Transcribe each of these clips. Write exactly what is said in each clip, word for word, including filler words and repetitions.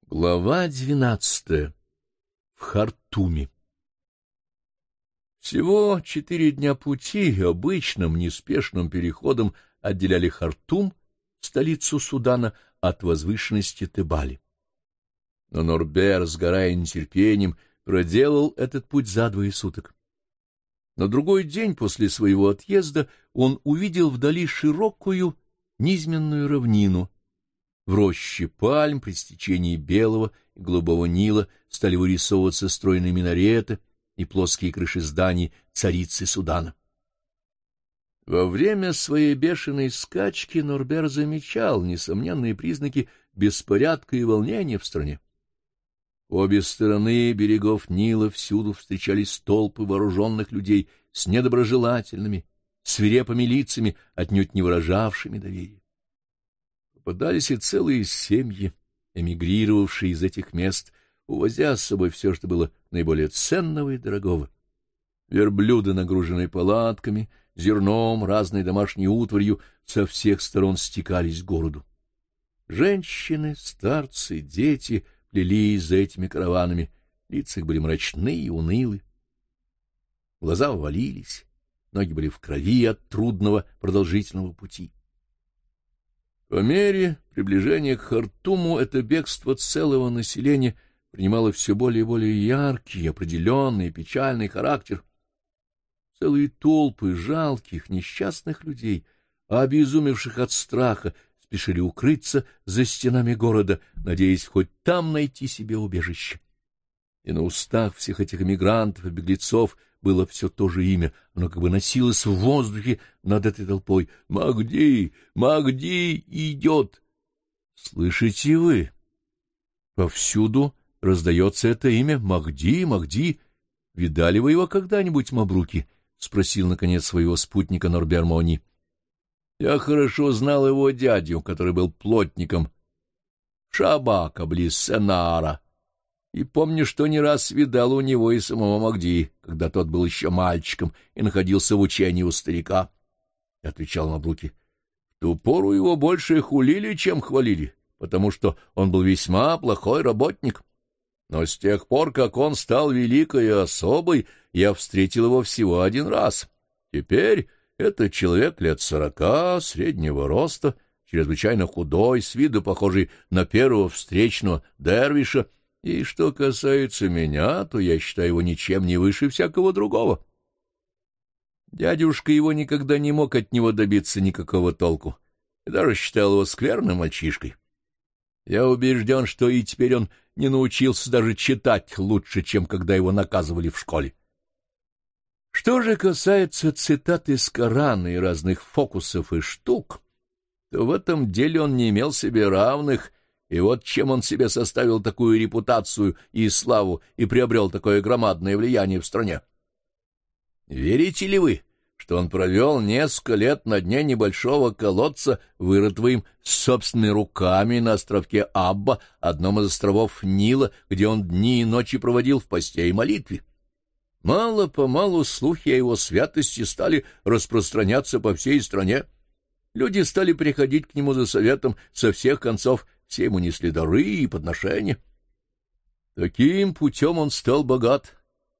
Глава двенадцатая. В Хартуме. Всего четыре дня пути обычным неспешным переходом отделяли Хартум, столицу Судана, от возвышенности Тебали. Но Норбер, сгорая нетерпением, проделал этот путь за двое суток. На другой день после своего отъезда он увидел вдали широкую низменную равнину. В роще пальм при стечении Белого и Голубого Нила стали вырисовываться стройные минареты и плоские крыши зданий царицы Судана. Во время своей бешеной скачки Норбер замечал несомненные признаки беспорядка и волнения в стране. Обе стороны берегов Нила всюду встречались толпы вооруженных людей с недоброжелательными, свирепыми лицами, отнюдь не выражавшими доверия. Попадались и целые семьи, эмигрировавшие из этих мест, увозя с собой все, что было наиболее ценного и дорогого. Верблюды, нагруженные палатками, зерном, разной домашней утварью, со всех сторон стекались к городу. Женщины, старцы, дети плелись за этими караванами, лица их были мрачны и унылы. Глаза ввалились, ноги были в крови от трудного продолжительного пути. По мере приближения к Хартуму это бегство целого населения принимало все более и более яркий, определенный и печальный характер. Целые толпы жалких, несчастных людей, обезумевших от страха, спешили укрыться за стенами города, надеясь хоть там найти себе убежище. И на устах всех этих эмигрантов и беглецов было все то же имя, оно как бы носилось в воздухе над этой толпой. «Махди! Махди идет!» Слышите вы? Повсюду раздается это имя Махди, Махди. Видали вы его когда-нибудь, Мабруки? — спросил, наконец, своего спутника Норбер Мони. Я хорошо знал его дядю, который был плотником Шабака близ Сенара, и помню, что не раз видал у него и самого Махди, когда тот был еще мальчиком и находился в учении у старика, — отвечал Мабруки. В ту пору его больше хулили, чем хвалили, потому что он был весьма плохой работник. Но с тех пор, как он стал великой особой, я встретил его всего один раз. Теперь это человек лет сорока, среднего роста, чрезвычайно худой, с виду похожий на первого встречного дервиша, и что касается меня, то я считаю его ничем не выше всякого другого. Дядюшка его никогда не мог от него добиться никакого толку, и даже считал его скверным мальчишкой. Я убежден, что и теперь он не научился даже читать лучше, чем когда его наказывали в школе. Что же касается цитат из Корана и разных фокусов и штук, то в этом деле он не имел себе равных, и вот чем он себе составил такую репутацию и славу и приобрел такое громадное влияние в стране. Верите ли вы, что он провел несколько лет на дне небольшого колодца, вырытого им собственными руками на островке Абба, одном из островов Нила, где он дни и ночи проводил в посте и молитве? Мало-помалу слухи о его святости стали распространяться по всей стране. Люди стали приходить к нему за советом со всех концов, все ему несли дары и подношения. Таким путем он стал богат.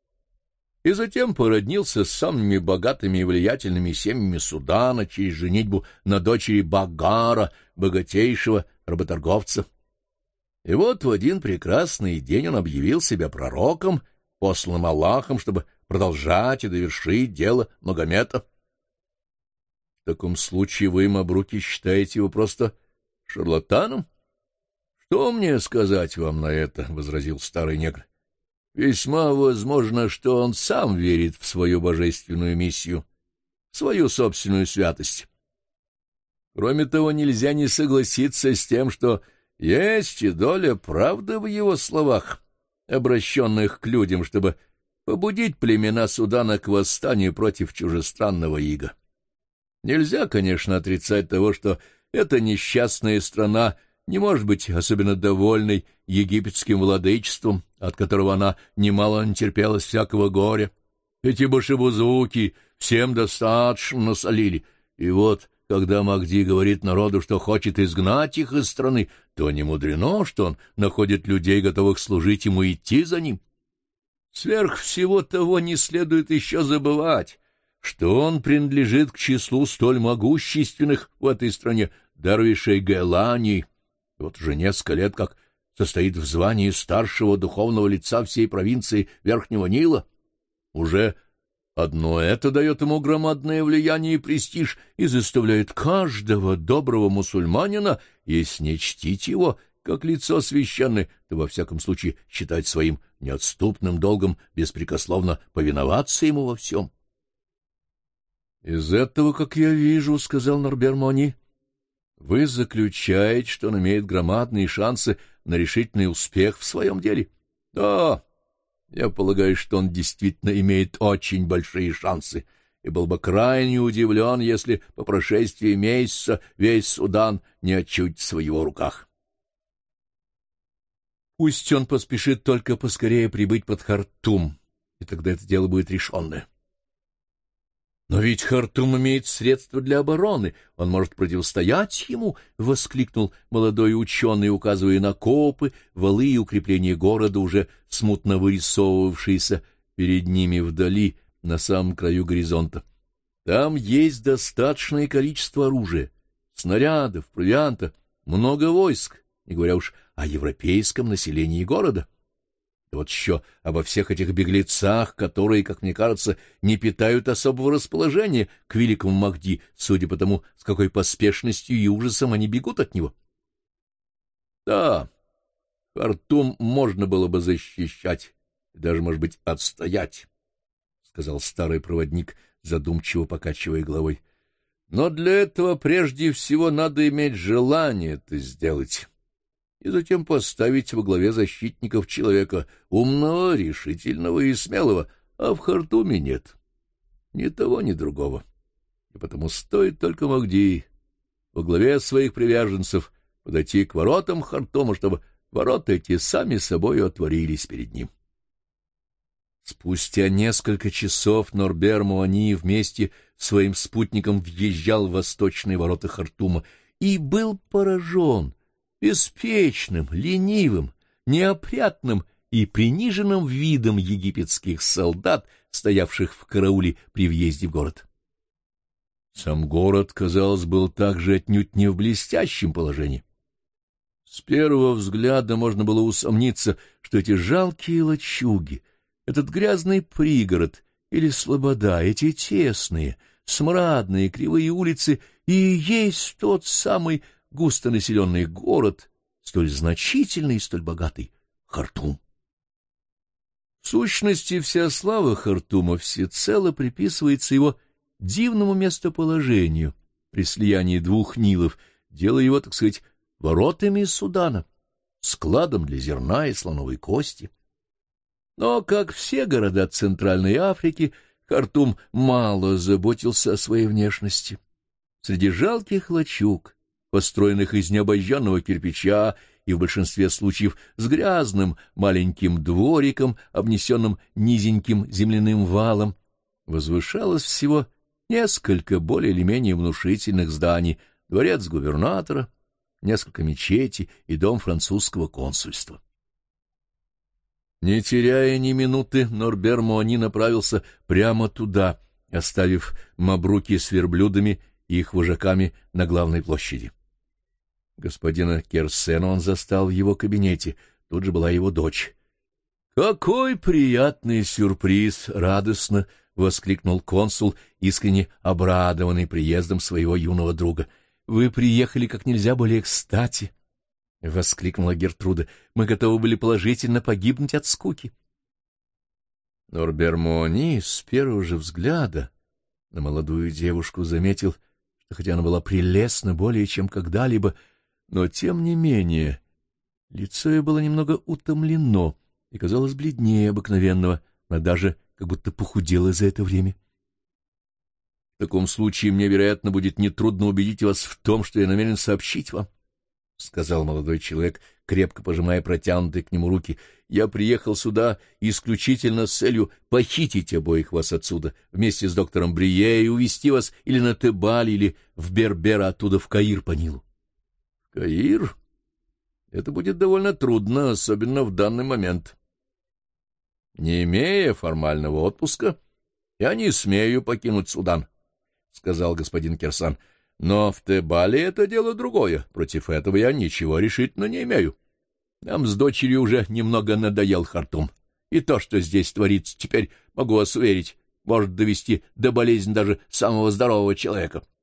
И затем породнился с самыми богатыми и влиятельными семьями Судана через женитьбу на дочери Багара, богатейшего работорговца. И вот в один прекрасный день он объявил себя пророком, посланным Аллахом, чтобы продолжать и довершить дело Магомета. В таком случае вы, Мабруки, считаете его просто шарлатаном? — Что мне сказать вам на это? — возразил старый негр. — Весьма возможно, что он сам верит в свою божественную миссию, в свою собственную святость. Кроме того, нельзя не согласиться с тем, что есть и доля правды в его словах, обращенных к людям, чтобы побудить племена Судана к восстанию против чужестранного ига. Нельзя, конечно, отрицать того, что эта несчастная страна не может быть особенно довольной египетским владычеством, от которого она немало натерпелась всякого горя. Эти башибузуки всем достаточно насолили, и вот Когда Махди говорит народу, что хочет изгнать их из страны, то не мудрено, что он находит людей, готовых служить ему, и идти за ним. Сверх всего того не следует еще забывать, что он принадлежит к числу столь могущественных в этой стране дарвишей Гелани. Вот уже несколько лет как состоит в звании старшего духовного лица всей провинции Верхнего Нила. Уже одно это дает ему громадное влияние и престиж и заставляет каждого доброго мусульманина, если не чтить его как лицо священное, то во всяком случае считать своим неотступным долгом беспрекословно повиноваться ему во всем. — Из этого, как я вижу, — сказал Норбер Мони, — вы заключаете, что он имеет громадные шансы на решительный успех в своем деле. — Да, я полагаю, что он действительно имеет очень большие шансы, и был бы крайне удивлен, если по прошествии месяца весь Судан не очутится в его руках. Пусть он поспешит только поскорее прибыть под Хартум, и тогда это дело будет решенное. Но ведь Хартум имеет средства для обороны, он может противостоять ему, — воскликнул молодой ученый, указывая на копы, валы и укрепления города, уже смутно вырисовывавшиеся перед ними вдали, на самом краю горизонта. Там есть достаточное количество оружия, снарядов, провианта, много войск, не говоря уж о европейском населении города. И вот еще обо всех этих беглецах, которые, как мне кажется, не питают особого расположения к великому Махди, судя по тому, с какой поспешностью и ужасом они бегут от него. Да, Хартум можно было бы защищать, и даже, может быть, отстоять, — сказал старый проводник, задумчиво покачивая головой. Но для этого прежде всего надо иметь желание это сделать, и затем поставить во главе защитников человека умного, решительного и смелого, а в Хартуме нет ни того, ни другого. И потому стоит только Махди во главе своих приверженцев подойти к воротам Хартума, чтобы ворота эти сами собой отворились перед ним. Спустя несколько часов Норбер Муани вместе с своим спутником въезжал в восточные ворота Хартума и был поражен беспечным, ленивым, неопрятным и приниженным видом египетских солдат, стоявших в карауле при въезде в город. Сам город, казалось, был также отнюдь не в блестящем положении. С первого взгляда можно было усомниться, что эти жалкие лачуги, этот грязный пригород или слобода, эти тесные, смрадные, кривые улицы и есть тот самый густонаселенный город, столь значительный и столь богатый — Хартум. В сущности, вся слава Хартума всецело приписывается его дивному местоположению при слиянии двух Нилов, делая его, так сказать, воротами Судана, складом для зерна и слоновой кости. Но, как все города Центральной Африки, Хартум мало заботился о своей внешности. Среди жалких лачуг, построенных из необожженного кирпича и в большинстве случаев с грязным маленьким двориком, обнесенным низеньким земляным валом, возвышалось всего несколько более или менее внушительных зданий: дворец губернатора, несколько мечетей и дом французского консульства. Не теряя ни минуты, Норбер Муани направился прямо туда, оставив Мабруки с верблюдами и их вожаками на главной площади. Господина Керсена он застал в его кабинете, тут же была его дочь. — Какой приятный сюрприз! — радостно воскликнул консул, искренне обрадованный приездом своего юного друга. — Вы приехали как нельзя более кстати! — воскликнула Гертруда. — Мы готовы были положительно погибнуть от скуки. Норбер Муани с первого же взгляда на молодую девушку заметил, что хотя она была прелестна более чем когда-либо, но, тем не менее, лицо ее было немного утомлено и казалось бледнее обыкновенного, она даже как будто похудела за это время. — В таком случае мне, вероятно, будет нетрудно убедить вас в том, что я намерен сообщить вам, сказал молодой человек, крепко пожимая протянутые к нему руки. — Я приехал сюда исключительно с целью похитить обоих вас отсюда, вместе с доктором Брие, и увезти вас или на Тебаль, или в Бербер, оттуда в Каир по Нилу. — В Каир? Это будет довольно трудно, особенно в данный момент. Не имея формального отпуска, я не смею покинуть Судан, — сказал господин Кирсан. Но в Тебале это дело другое. Против этого я ничего решительно не имею. Нам с дочерью уже немного надоел Хартум. И то, что здесь творится, теперь, могу вас уверить, может довести до болезни даже самого здорового человека.